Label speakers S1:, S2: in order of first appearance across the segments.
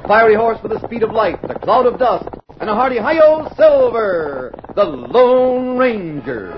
S1: A fiery horse with the speed of light, a cloud of dust, and a hearty hi-yo Silver, the Lone Ranger.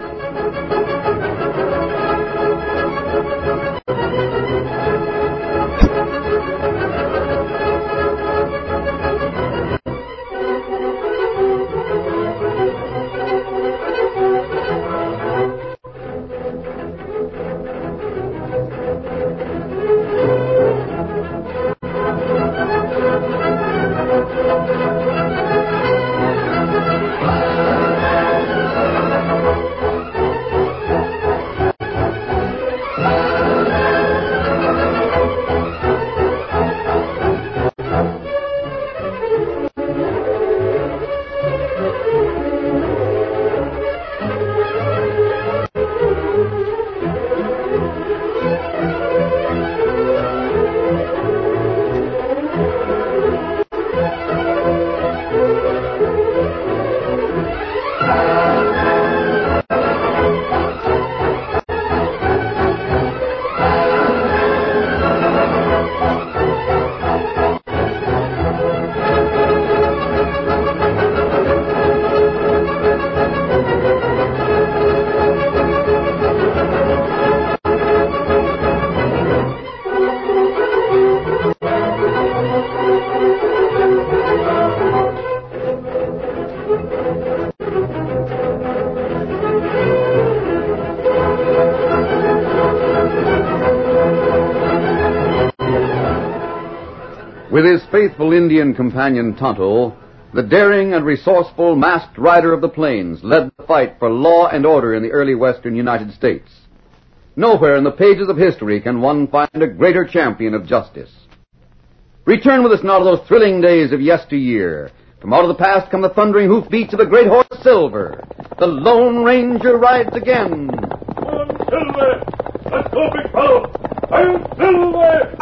S1: With his faithful Indian companion Tonto, the daring and resourceful masked rider of the plains led the fight for law and order in the early western United States. Nowhere in the pages of history can one find a greater champion of justice. Return with us now to those thrilling days of yesteryear. From out of the past come the thundering hoofbeats of the great horse Silver. The Lone Ranger rides again.
S2: Come on, Silver! Let's go, big fellow! I'm Silver!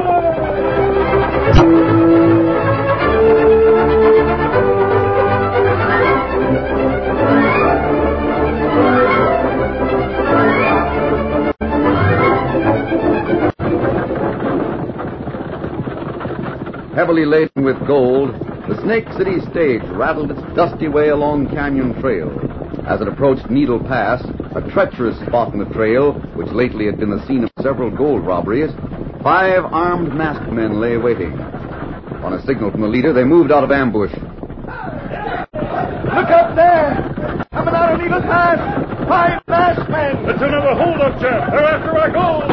S1: Heavily laden with gold, the Snake City stage rattled its dusty way along Canyon Trail. As it approached Needle Pass, a treacherous spot in the trail, which lately had been the scene of several gold robberies, 5 armed masked men lay waiting. On a signal from the leader, they moved out of ambush.
S3: Look up there! Coming out of Needle Pass! 5 masked men!
S2: It's another hold-up, Jeff. They're after our gold!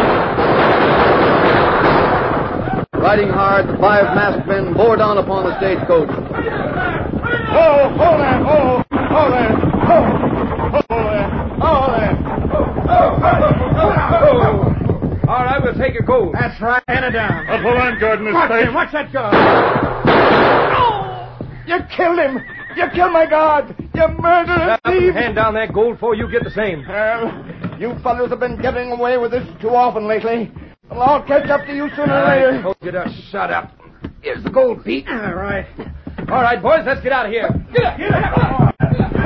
S1: Riding hard, the 5 masked men bore down upon the stagecoach.
S3: Oh, hold there! Oh, hold there! Oh, hold there! Oh, there! Oh. All right, we'll take your gold. That's right. Hand it down.
S2: Up the line guard in his face.
S3: Watch that guard. Oh! You killed him. You killed my guard. You murderer thief.
S4: Hand down that gold before you get the same.
S3: Well, you fellows have been getting away with this too often lately. Well, I'll catch up to you sooner or later.
S4: I told you to shut up. Here's the gold, Pete. All right. All right, boys, let's get out of here. Get up, get up.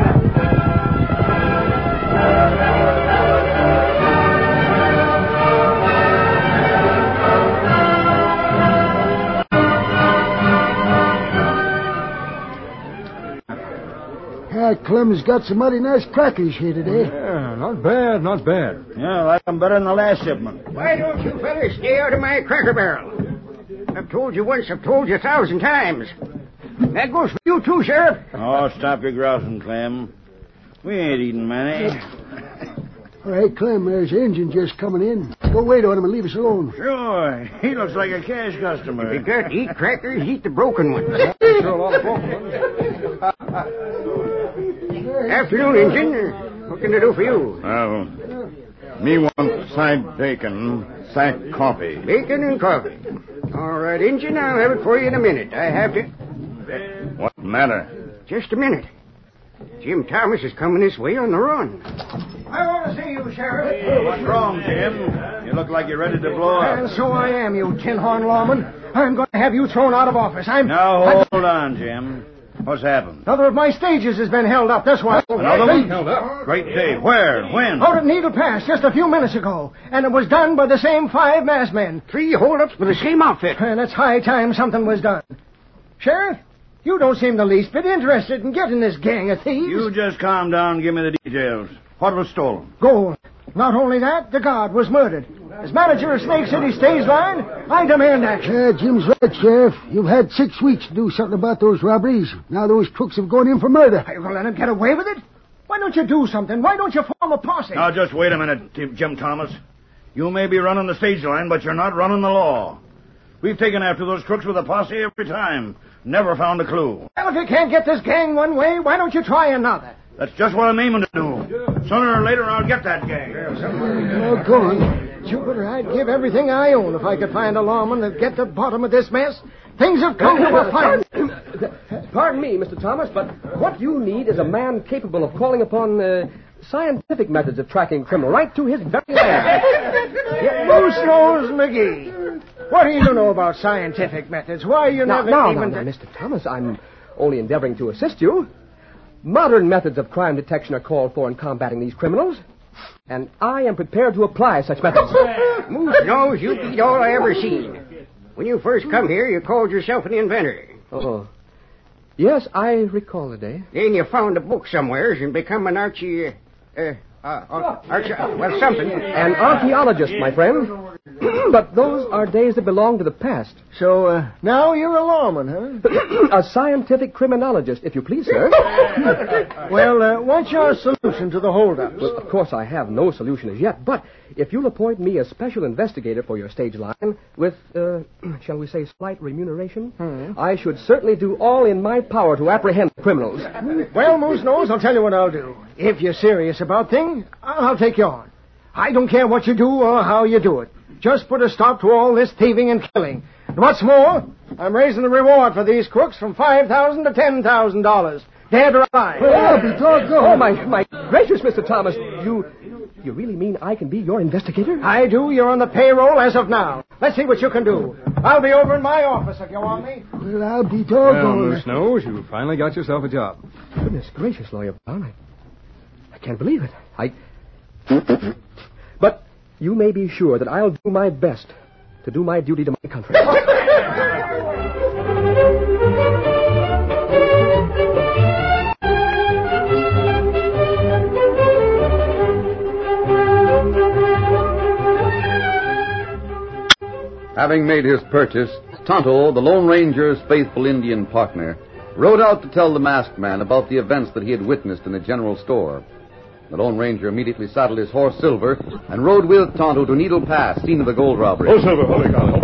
S5: Clem's got some mighty nice crackers here today.
S4: Yeah, not bad, not bad.
S6: Yeah, I like them better than the last shipment.
S7: Why don't you fellas stay out of my cracker barrel? I've told you once, I've told you 1,000 times. That goes for you too, Sheriff.
S6: Oh, stop your grousing, Clem. We ain't eating many.
S5: All right, Clem, there's an engine just coming in. Go wait on him and leave us alone.
S6: Sure. He looks like a cash customer.
S7: If you got to eat crackers, eat the broken ones.
S4: Sure, a lot of broken ones.
S7: Afternoon, Injun. What can I do for you?
S6: Me want side bacon, side coffee.
S7: Bacon and coffee. All right, Injun, I'll have it for you in a minute. I have to...
S6: What matter?
S7: Just a minute. Jim Thomas is coming this way on the run. I want to see you, Sheriff.
S6: Hey, what's wrong, Jim? You look like you're ready to blow up.
S3: And so I am, you tin-horn lawman. I'm going to have you thrown out of office.
S6: Now, hold on, Jim. What's happened?
S3: Another of my stages has been held up, that's why.
S6: Another one? Held up? Great day. Where? When?
S3: Out at Needle Pass just a few minutes ago. And it was done by the same 5 masked men.
S7: 3 holdups with the same outfit.
S3: And it's high time something was done. Sheriff, you don't seem the least bit interested in getting this gang of thieves.
S6: You just calm down and give me the details. What was stolen?
S3: Gold. Not only that, the guard was murdered. As manager of Snake City Stage Line, I demand action.
S5: Jim's right, Sheriff. You've had 6 weeks to do something about those robberies. Now those crooks have gone in for murder.
S3: Are you going to let him get away with it? Why don't you do something? Why don't you form a posse?
S6: Now, just wait a minute, Jim Thomas. You may be running the stage line, but you're not running the law. We've taken after those crooks with a posse every time. Never found a clue.
S3: Well, if you can't get this gang one way, why don't you try another?
S6: That's just what I'm aiming to do. Sooner or later, I'll get that gang.
S5: Oh, go on.
S3: Jupiter, I'd give everything I own if I could find a lawman that'd get to the bottom of this mess. Things have come to a fight.
S4: Pardon me, Mr. Thomas, but what you need is a man capable of calling upon scientific methods of tracking a criminal right to his very land.
S3: Moose Nose McGee. What do you know about scientific methods? Why you never even...
S4: Now, Mr. Thomas, I'm only endeavoring to assist you. Modern methods of crime detection are called for in combating these criminals, and I am prepared to apply such methods.
S7: Moose Nose, you beat all I ever seen. When you first come here, you called yourself an inventor.
S4: Oh. Yes, I recall the day.
S7: Then you found a book somewheres and become an something.
S4: An archaeologist, my friend. But those are days that belong to the past.
S3: So, now you're a lawman, huh?
S4: A scientific criminologist, if you please, sir.
S3: Well, what's your solution to the holdups?
S4: Well, of course, I have no solution as yet, but if you'll appoint me as special investigator for your stage line with, shall we say, slight remuneration, I should certainly do all in my power to apprehend criminals.
S3: Well, Moose Nose, I'll tell you what I'll do. If you're serious about things, I'll take you on. I don't care what you do or how you do it. Just put a stop to all this thieving and killing. And what's more, I'm raising the reward for these crooks from $5,000 to $10,000. Dead or alive.
S4: Oh, my gracious, Mr. Thomas. You really mean I can be your investigator?
S3: I do. You're on the payroll as of now. Let's see what you can do. I'll be over in my office if you want me.
S5: Well, I'll be doggone.
S8: Well, Moose Nose, you finally got yourself a job.
S4: Goodness gracious, Lawyer Brown. I can't believe it. But you may be sure that I'll do my best to do my duty to my country.
S1: Having made his purchase, Tonto, the Lone Ranger's faithful Indian partner, rode out to tell the masked man about the events that he had witnessed in the general store. The Lone Ranger immediately saddled his horse, Silver, and rode with Tonto to Needle Pass, scene of the gold robbery.
S2: Oh, Silver, holy God.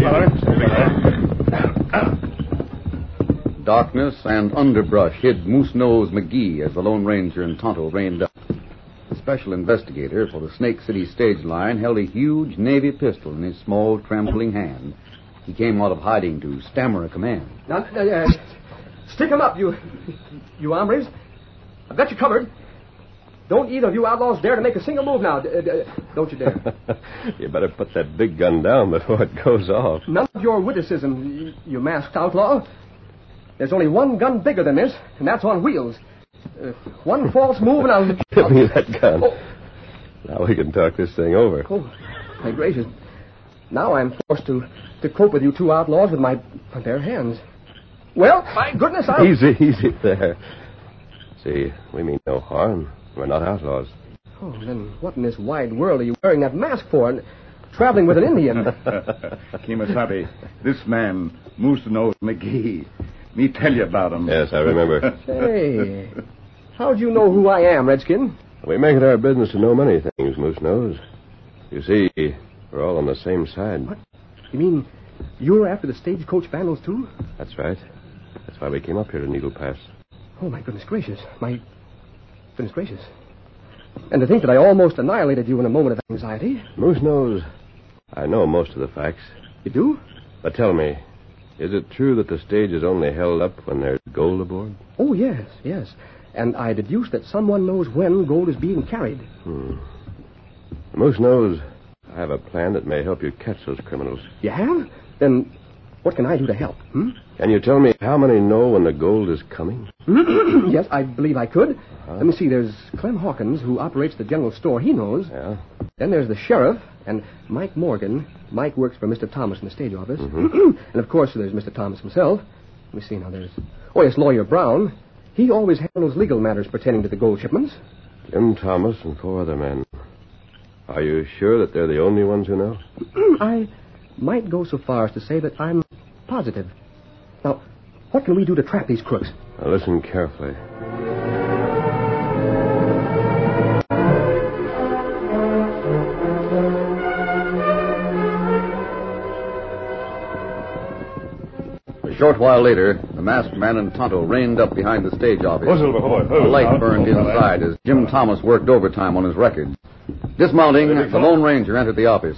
S1: Darkness and underbrush hid Moose Nose McGee as the Lone Ranger and Tonto reined up. The special investigator for the Snake City Stage Line held a huge Navy pistol in his small, trembling hand. He came out of hiding to stammer a command.
S4: Now, stick 'em up, you hombres. I've got you covered. Don't either of you outlaws dare to make a single move now. Don't you dare.
S9: You better put that big gun down before it goes off.
S4: None of your witticism, you masked outlaw. There's only one gun bigger than this, and that's on wheels. One false move and I'll...
S9: Give me that gun. Oh. Now we can talk this thing over.
S4: Oh, my gracious. Now I'm forced to cope with you two outlaws with my bare hands. Well, my goodness, I'll...
S9: Easy there. See, we mean no harm. We're not outlaws.
S4: Oh, then what in this wide world are you wearing that mask for and traveling with an Indian?
S2: Kemosabe, this man, Moose Nose McGee. Me tell you about him.
S9: Yes, I remember.
S4: Hey, how'd you know who I am, Redskin?
S9: We make it our business to know many things, Moose Nose. You see, we're all on the same side.
S4: What? You mean you're after the stagecoach vandals, too?
S9: That's right. That's why we came up here to Needle Pass.
S4: Oh, my goodness gracious. My goodness gracious. And to think that I almost annihilated you in a moment of anxiety.
S9: Moose Nose, I know most of the facts.
S4: You do?
S9: But tell me, is it true that the stage is only held up when there's gold aboard?
S4: Oh, yes. And I deduce that someone knows when gold is being carried.
S9: Moose Nose, I have a plan that may help you catch those criminals.
S4: You have? Then what can I do to help?
S9: Can you tell me how many know when the gold is coming?
S4: Yes, I believe I could. Let me see. There's Clem Hawkins, who operates the general store. He knows.
S9: Yeah.
S4: Then there's the sheriff and Mike Morgan. Mike works for Mr. Thomas in the stage office. And, of course, there's Mr. Thomas himself. me see now. There's... Oh, yes, Lawyer Brown. He always handles legal matters pertaining to the gold shipments.
S9: Jim Thomas and 4 other men. Are you sure that they're the only ones who know?
S4: I might go so far as to say that I'm positive. Now, what can we do to trap these crooks?
S9: Now, listen carefully.
S1: A short while later, the masked man and Tonto reined up behind the stage office. A light burned inside as Jim Thomas worked overtime on his records. Dismounting, the Lone Ranger entered the office.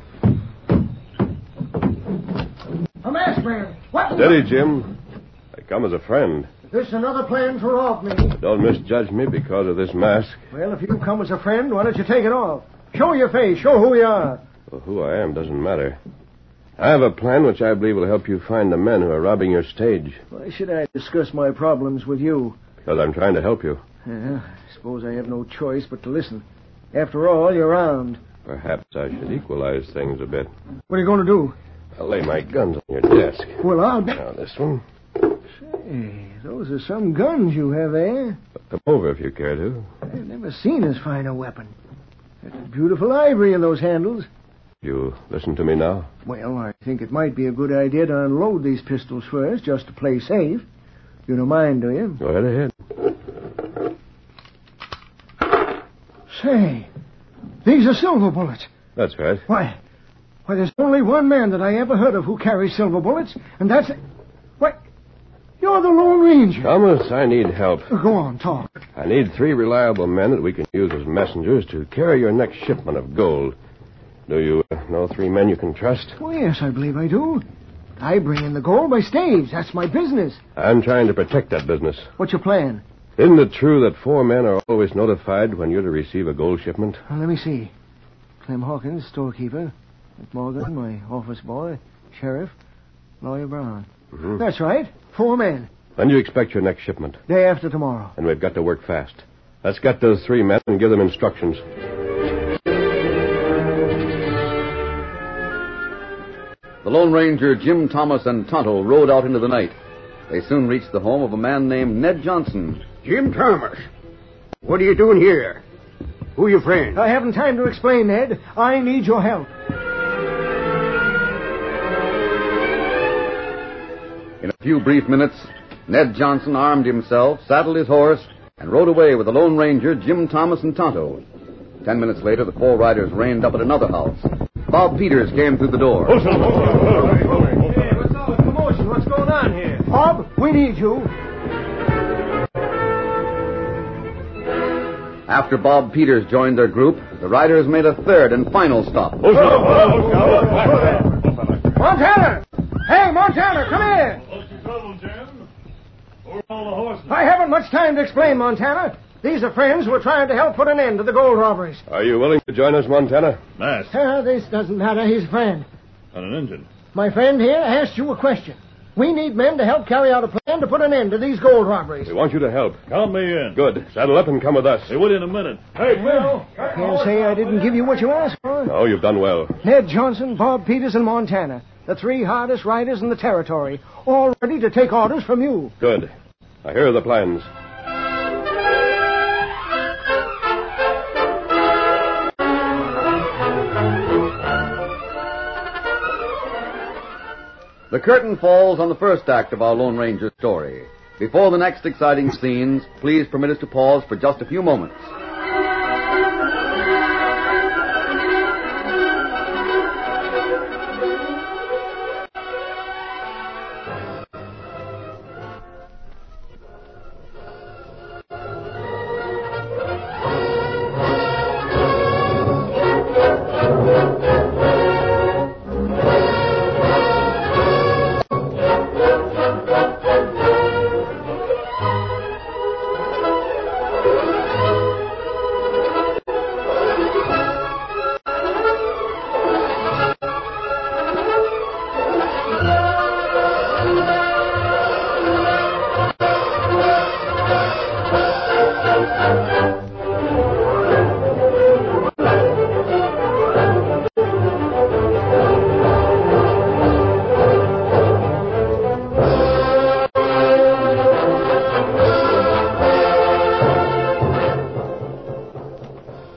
S3: A masked man. What?
S9: Steady, Jim. I come as a friend.
S3: This another plan to rob me.
S9: Don't misjudge me because of this mask.
S3: Well, if you come as a friend, why don't you take it off? Show your face. Show who you are.
S9: Well, who I am doesn't matter. I have a plan which I believe will help you find the men who are robbing your stage.
S3: Why should I discuss my problems with you?
S9: Because I'm trying to help you.
S3: Yeah, I suppose I have no choice but to listen. After all, you're armed.
S9: Perhaps I should equalize things a bit.
S3: What are you going to do?
S9: I'll lay my guns on your desk.
S3: Well, I'll be...
S9: Now, this one.
S3: Say, those are some guns you have there.
S9: Come over if you care to.
S3: I've never seen as fine a weapon. There's beautiful ivory in those handles.
S9: You listen to me now?
S3: Well, I think it might be a good idea to unload these pistols first, just to play safe. You don't mind, do you?
S9: Go right ahead.
S3: Say, these are silver bullets.
S9: That's right.
S3: Why, there's only one man that I ever heard of who carries silver bullets, and that's... Why, you're the Lone Ranger.
S9: Thomas, I need help.
S3: Go on, talk.
S9: I need 3 reliable men that we can use as messengers to carry your next shipment of gold. Do you know 3 men you can trust?
S3: Oh, yes, I believe I do. I bring in the gold by stage. That's my business.
S9: I'm trying to protect that business.
S3: What's your plan?
S9: Isn't it true that 4 men are always notified when you're to receive a gold shipment?
S3: Well, let me see. Clem Hawkins, storekeeper. Morgan, my office boy. Sheriff. Lawyer Brown.
S9: Mm-hmm.
S3: That's right. 4 men.
S9: When do you expect your next shipment?
S3: Day after tomorrow.
S9: And we've got to work fast. Let's get those 3 men and give them instructions.
S1: The Lone Ranger, Jim Thomas, and Tonto rode out into the night. They soon reached the home of a man named Ned Johnson.
S7: Jim Thomas, what are you doing here? Who are your friends?
S3: I haven't time to explain, Ned. I need your help.
S1: In a few brief minutes, Ned Johnson armed himself, saddled his horse, and rode away with the Lone Ranger, Jim Thomas, and Tonto. 10 minutes later, the 4 riders reined up at another house. Bob Peters came through the door.
S3: Hey, what's all the commotion? What's going on here? Bob, we need you.
S1: After Bob Peters joined their group, the riders made a third and final stop.
S3: Montana! Hey, Montana, come here!
S6: What's the trouble, Jim? Where are all the horses?
S3: I haven't much time to explain, Montana. These are friends who are trying to help put an end to the gold robberies.
S9: Are you willing to join us, Montana?
S6: Mask.
S3: This doesn't matter. He's a friend.
S6: And an engine.
S3: My friend here asked you a question. We need men to help carry out a plan to put an end to these gold robberies.
S9: We want you to help.
S6: Count me in.
S9: Good. Saddle up and come with us.
S6: Hey, will you in a minute? Hey, Bill.
S3: Can't say I didn't give you what you asked for.
S9: No, you've done well.
S3: Ned Johnson, Bob Peters, and Montana. The 3 hardest riders in the territory. All ready to take orders from you.
S9: Good. Now, here are the plans.
S1: The curtain falls on the first act of our Lone Ranger story. Before the next exciting scenes, please permit us to pause for just a few moments.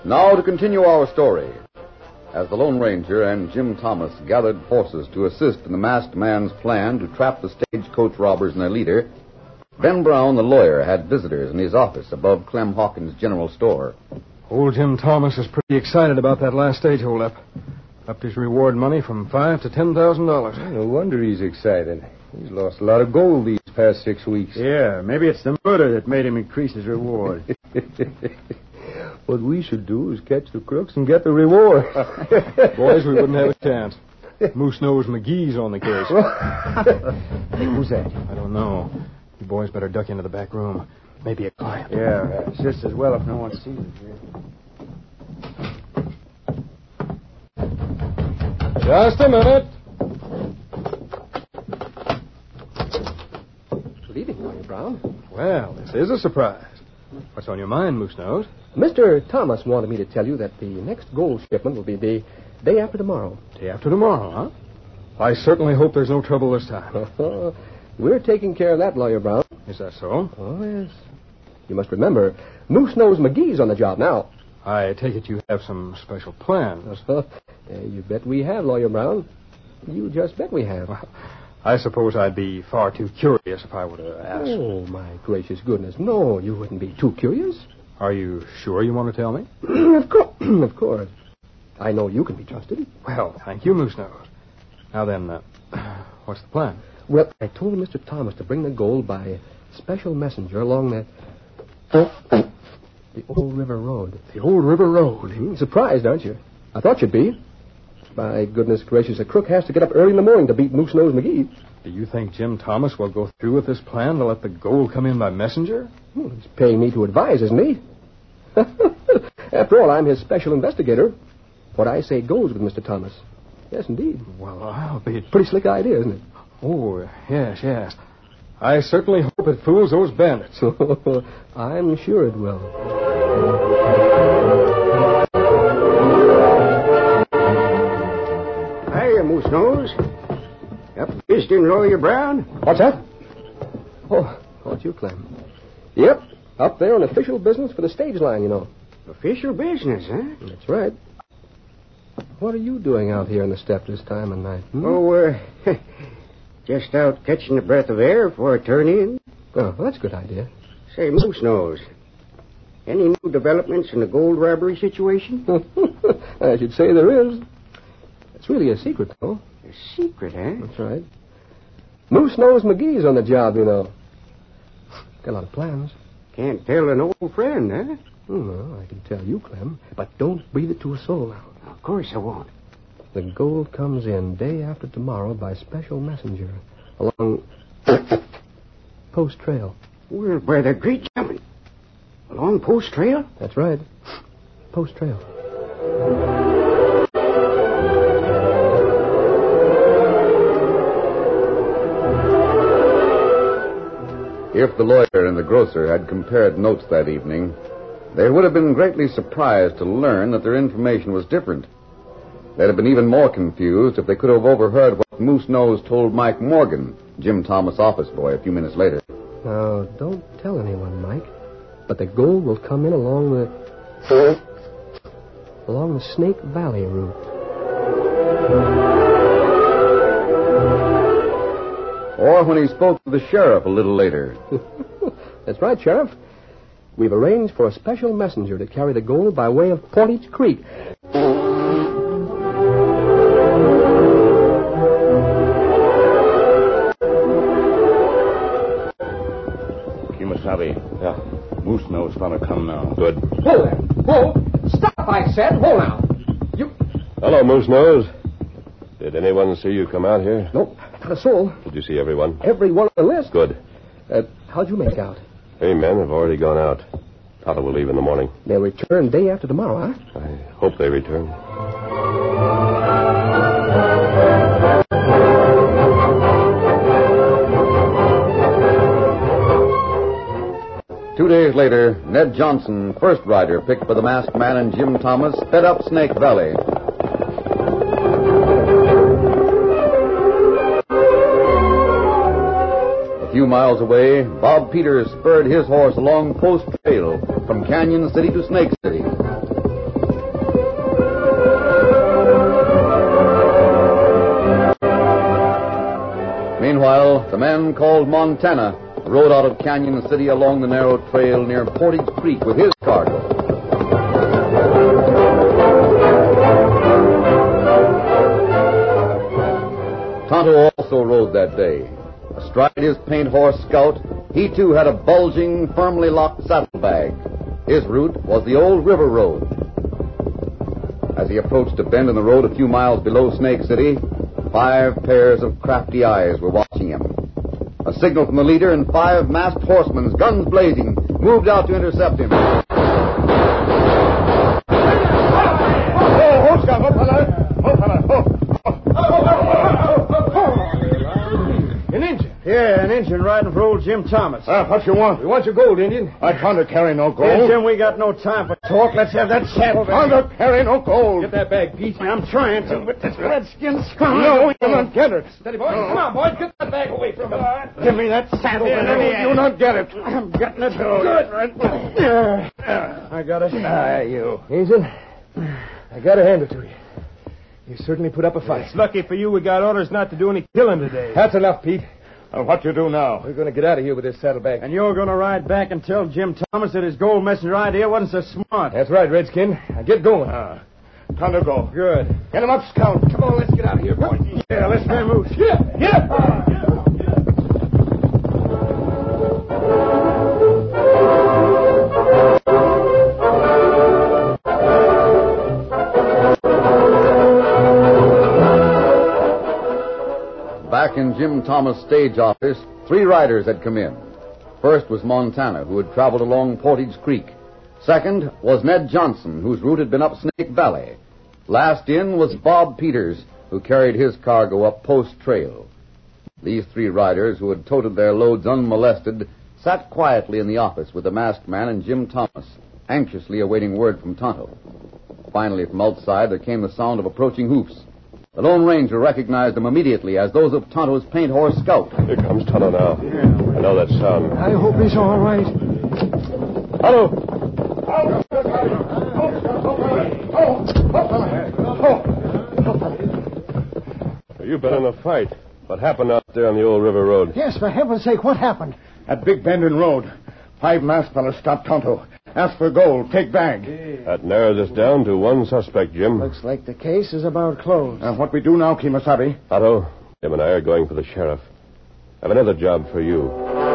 S1: Now to continue our story. As the Lone Ranger and Jim Thomas gathered forces to assist in the masked man's plan to trap the stagecoach robbers and their leader, Ben Brown, the lawyer, had visitors in his office above Clem Hawkins' general store.
S8: Old Jim Thomas is pretty excited about that last stage holdup. Upped his reward money from $5,000 to $10,000.
S10: No wonder he's excited. He's lost a lot of gold these past 6 weeks.
S2: Yeah, maybe it's the murder that made him increase his reward.
S10: What we should do is catch the crooks and get the reward.
S8: Boys, we wouldn't have a chance. Moose Nose McGee's on the case.
S10: Hey, who's that?
S8: I don't know. You boys better duck into the back room. Maybe a client.
S2: Yeah, just as well if no one sees us here.
S8: Just a minute.
S4: Good evening, Lawyer Brown.
S8: Well, this is a surprise. What's on your mind, Moose Nose?
S4: Mr. Thomas wanted me to tell you that the next gold shipment will be the day after tomorrow.
S8: Day after tomorrow, huh? I certainly hope there's no trouble this time.
S4: We're taking care of that, Lawyer Brown.
S8: Is that so?
S4: Oh, yes. You must remember, Moose Nose McGee's on the job now.
S8: I take it you have some special plans.
S4: You bet we have, Lawyer Brown. You just bet we have.
S8: Well, I suppose I'd be far too curious if I were to ask.
S4: Oh, my gracious goodness. No, you wouldn't be too curious.
S8: Are you sure you want to tell me?
S4: Of course. I know you can be trusted.
S8: Well, thank you, Moose Nose. Now then, what's the plan?
S4: Well, I told Mr. Thomas to bring the gold by special messenger along the Old River Road.
S8: The Old River Road?
S4: Surprised, aren't you? I thought you'd be. My goodness gracious, a crook has to get up early in the morning to beat Moose Nose McGee.
S8: Do you think Jim Thomas will go through with this plan to let the gold come in by messenger?
S4: He's paying me to advise, isn't he? After all, I'm his special investigator. What I say goes with Mr. Thomas. Yes, indeed.
S8: Well, I'll be...
S4: Pretty slick idea, isn't it?
S8: Oh, yes. I certainly hope it fools those bandits.
S4: I'm sure it will.
S7: Hiya, Moose Nose. Up visiting Lawyer Brown?
S4: What's that? Oh, it's you, Clem. Yep, up there on official business for the stage line, you know.
S7: Official business, huh?
S4: That's right. What are you doing out here on the step this time of night?
S7: Oh, just out catching a breath of air before I turn in.
S4: Oh, well, that's a good idea.
S7: Say, Moose Nose, any new developments in the gold robbery situation?
S4: I should say there is. It's really a secret, though.
S7: A secret, huh?
S4: That's right. Moose Nose McGee's on the job, you know. Got a lot of plans.
S7: Can't tell an old friend, huh?
S4: Well, I can tell you, Clem, but don't breathe it to a soul now.
S7: Of course I won't.
S4: The gold comes in day after tomorrow by special messenger along Post Trail.
S7: Well, by the great jumping. Along Post Trail?
S4: That's right. Post Trail.
S1: If the lawyer and the grocer had compared notes that evening, they would have been greatly surprised to learn that their information was different. They'd have been even more confused if they could have overheard what Moose Nose told Mike Morgan, Jim Thomas' office boy, a few minutes later.
S4: Now, don't tell anyone, Mike, but the gold will come in along the Snake Valley route.
S1: Or when he spoke to the sheriff a little later.
S4: That's right, Sheriff. We've arranged for a special messenger to carry the gold by way of Portage Creek.
S2: Kimasabi.
S9: Yeah.
S2: Moose Nose gonna come now.
S9: Good.
S4: Hold there. Hold. Stop, I said. Hold now. You...
S9: Hello, Moose Nose. Did anyone see you come out here?
S4: Nope, not a soul.
S9: Did you see everyone?
S4: Everyone on the list.
S9: Good.
S4: How'd you make out?
S9: 3 men have already gone out. Tonto will leave in the morning.
S4: They'll return day after tomorrow, huh?
S9: I hope they return.
S1: 2 days later, Ned Johnson, first rider picked by the masked man and Jim Thomas, sped up Snake Valley. A few miles away, Bob Peters spurred his horse along Post Trail from Canyon City to Snake City. Meanwhile, the man called Montana rode out of Canyon City along the narrow trail near Portage Creek with his cargo. Tonto also rode that day. Astride his paint horse Scout, he too had a bulging, firmly locked saddlebag. His route was the old river road. As he approached a bend in the road a few miles below Snake City, 5 pairs of crafty eyes were watching him. A signal from the leader and 5 masked horsemen, guns blazing, moved out to intercept him.
S3: Oh, Scout, hold, fella. An Indian.
S6: Yeah, an Indian riding for old Jim Thomas.
S3: What you want?
S6: We want your gold, Indian.
S3: I can't carry no gold.
S6: Hey, Jim, we got no time for talk. Let's have that saddle back.
S3: Can't carry no gold.
S6: Get that bag, Pete. I'm trying to, but this redskin scum.
S3: No, you not get it.
S6: Steady, boys. Come on, boys. Get that bag away from him.
S3: Give me that saddle. You not get it.
S6: I'm getting it.
S3: Good.
S6: I got it.
S3: You.
S6: Hazen, I got to hand it to you. You certainly put up a fight.
S8: It's lucky for you we got orders not to do any killing today.
S6: That's enough, Pete.
S3: What you do now?
S6: We're going to get out of here with this saddlebag. And you're going to ride back and tell Jim Thomas that his gold messenger idea wasn't so smart. That's right, Redskin. Now get going.
S3: Time to go.
S6: Good.
S3: Get him up, Scout.
S6: Come on, let's get out of here, boys. Yeah, let's man move.
S3: Get
S1: Back in Jim Thomas' stage office, 3 riders had come in. First was Montana, who had traveled along Portage Creek. Second was Ned Johnson, whose route had been up Snake Valley. Last in was Bob Peters, who carried his cargo up Post Trail. These 3 riders, who had toted their loads unmolested, sat quietly in the office with the masked man and Jim Thomas, anxiously awaiting word from Tonto. Finally, from outside, there came the sound of approaching hoofs. The Lone Ranger recognized them immediately as those of Tonto's paint horse Scout.
S9: Here comes Tonto now. I know that sound.
S5: I hope he's all right.
S9: Tonto! You've been in a fight. What happened out there on the old river road?
S5: Yes, for heaven's sake, what happened?
S3: At Big Bend in Road. 5 masked fellas stopped Tonto. Ask for gold. Take bag.
S9: That narrows us down to 1 suspect, Jim.
S5: Looks like the case is about closed.
S3: What we do now, Kimasabi?
S9: Tonto, Jim and I are going for the sheriff. I have another job for you.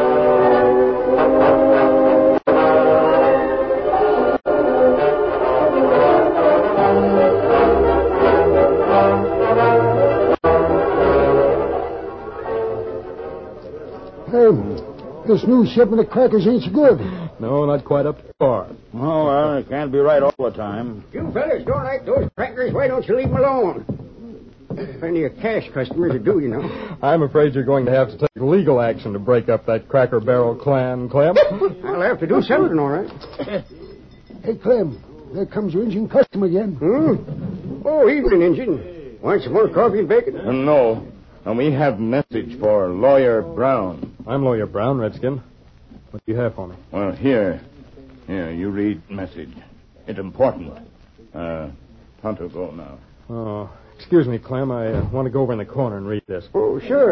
S5: This new shipment of crackers ain't so good.
S8: No, not quite up to par.
S6: Oh, well, it can't be right all the time.
S7: You fellas don't like those crackers. Why don't you leave them alone? Plenty of cash customers that do, you know.
S8: I'm afraid you're going to have to take legal action to break up that Cracker Barrel clan, Clem.
S7: I'll have to do something, all right.
S5: Hey, Clem, there comes your Indian custom again.
S7: Oh, evening, Injun. Want some more coffee and bacon?
S3: No. And we have message for Lawyer Brown.
S8: I'm Lawyer Brown, Redskin. What do you have for me?
S3: Well, here, you read message. It's important. Tonto, go now.
S8: Oh, excuse me, Clem. I want to go over in the corner and read this.
S7: Oh, sure.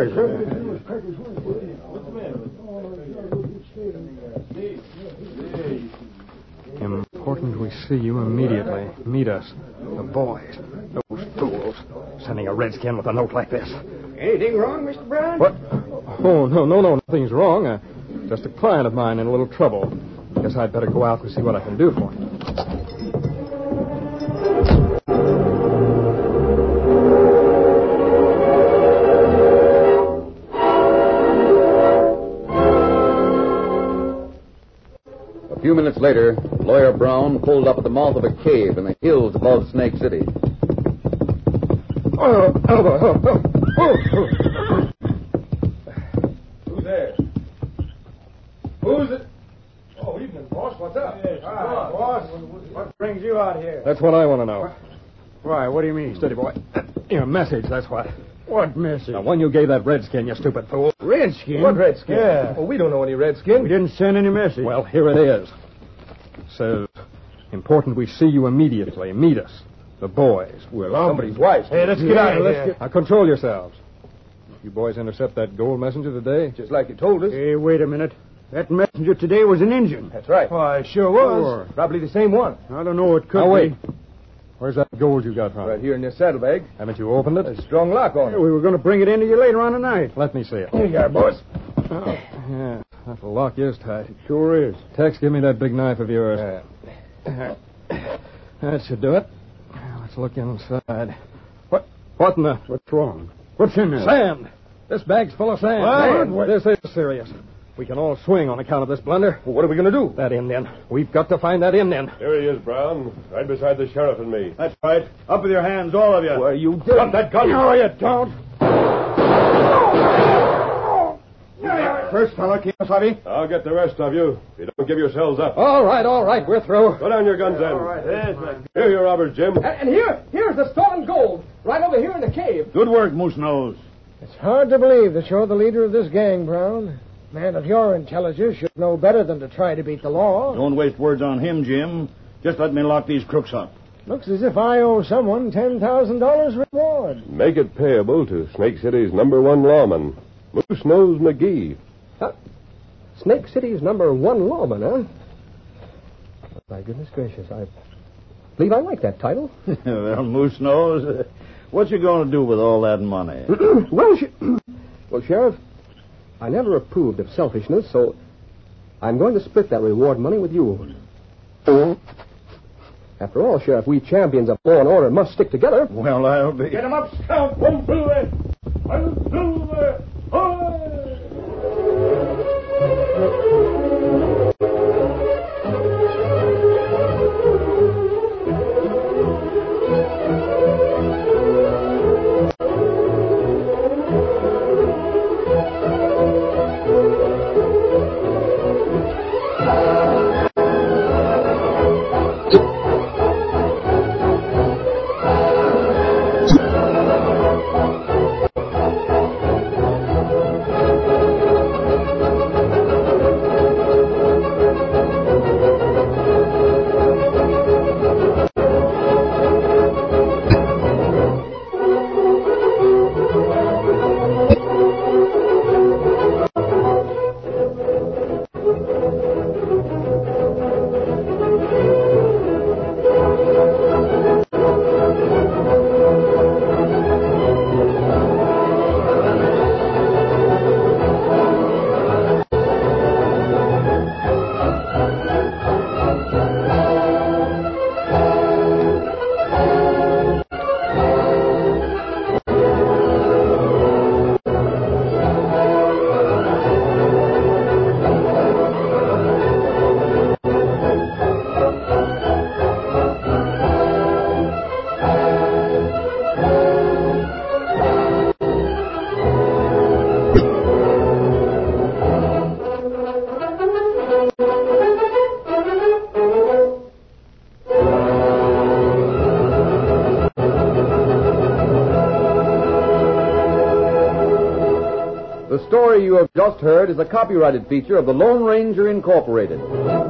S8: Important we see you immediately. Meet us. The boys. Those fools. Sending a redskin with a note like this.
S7: Anything wrong, Mr. Brown?
S8: What? Oh, no, nothing's wrong. Just a client of mine in a little trouble. Guess I'd better go out and see what I can do for him.
S1: A few minutes later, Lawyer Brown pulled up at the mouth of a cave in the hills above Snake City.
S6: Who's there? Who's it? Oh, evening, boss. What's up? Hi, boss. What brings you out here?
S8: That's what I want to know.
S6: Why, what do you mean?
S8: Steady, boy. Your message, that's what.
S6: What message?
S8: The one you gave that redskin, you stupid fool.
S6: Redskin?
S8: What redskin?
S6: Yeah.
S8: Well, we don't know any redskin.
S6: We didn't send any message.
S8: Well, here it is. It says, important we see you immediately. Meet us. The boys.
S6: Well, somebody's wife. Hey, let's get out of here.
S8: Now, control yourselves. You boys intercept that gold messenger today?
S9: Just like you told us.
S10: Hey, wait a minute. That messenger today was an Indian.
S9: That's right.
S10: Why, sure was.
S9: Probably the same one.
S10: I don't know. It could
S8: Now, wait.
S10: be.
S8: Where's that gold you got from?
S9: Right here in this saddlebag.
S8: Haven't you opened it?
S9: A strong lock on
S10: Yeah,
S9: it.
S10: we were going to bring it in to you later on tonight.
S8: Let me see it.
S10: Here you are, boss.
S8: Yeah, that lock is tight.
S10: It sure is.
S8: Tex, give me that big knife of yours. That should do it. Let's look inside. What in the...
S10: What's wrong? What's in there?
S8: Sand! This bag's full of sand.
S10: What?
S8: This is serious. We can all swing on account of this blunder.
S9: Well, what are we going to do?
S8: That Indian. We've got to find that Indian.
S9: Here he is, Brown. Right beside the sheriff and me.
S6: That's right. Up with your hands, all of you.
S9: Why, you did.
S6: Drop that gun.
S10: No, you don't.
S6: First fellow, Kemosabe.
S9: I'll get the rest of you. If you don't give yourselves up.
S8: All right. We're through.
S9: Put down your guns, then.
S6: All right.
S9: Here, you robbers, Jim.
S4: And here's the stolen gold, right over here in the cave.
S6: Good work, Moose Nose.
S3: It's hard to believe that you're the leader of this gang, Brown. Man of your intelligence should know better than to try to beat the law.
S6: Don't waste words on him, Jim. Just let me lock these crooks up.
S3: Looks as if I owe someone $10,000 reward.
S9: Make it payable to Snake City's #1 lawman, Moose Nose McGee.
S4: Snake City's #1 lawman, huh? My goodness gracious, I believe I like that title.
S6: Well, Moose Nose, what you going to do with all that money?
S4: Well, Sheriff, I never approved of selfishness, so I'm going to split that reward money with you. After all, Sheriff, we champions of law and order must stick together.
S6: Well, I'll be...
S10: Get him up, Scout. One silver. One silver.
S1: The story you have just heard is a copyrighted feature of the Lone Ranger Incorporated.